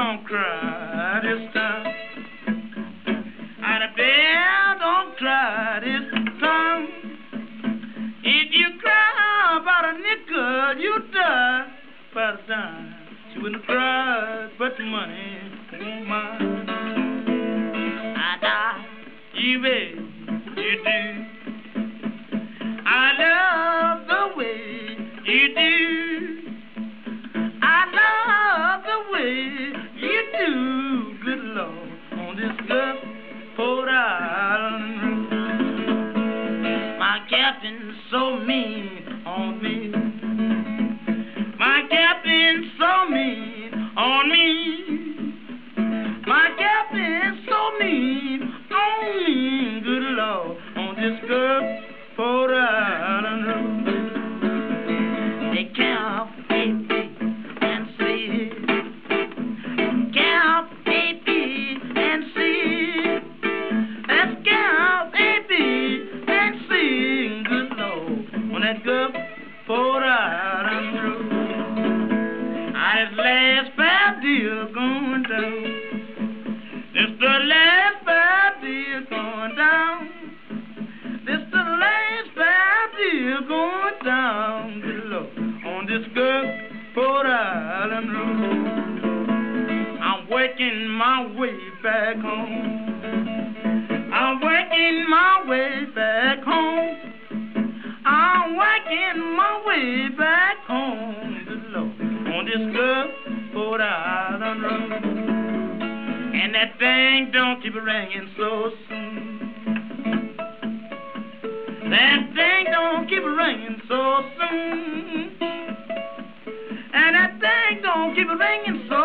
don't cry this time. And a bear don't cry this time. If you cry about a nickel, you die by the time. She wouldn't cry, but the money won't mind. I die, you bet you do. I love the way you do. I love the way you do, good Lord, on this Gulfport Island road. My captain's so mean on me. My captain's so mean on me. My captain's so mean on me, good Lord, on this Gulfport Island road. They camp A, B, and C. Camp A, B, and C. Let's camp A, B, and C, good Lord, on that Gulfport Island road. This last bad deal going down. This the last bad deal going down. This the last bad deal going down, good Lord, on this Gulfport Island road. I'm working my way back home. I'm working my way back home. I'm working my way back home, good Lord, on this Gulfport Island road. And that thing don't keep ringing so soon. That thing don't keep ringing so soon. And that thing don't keep ringing so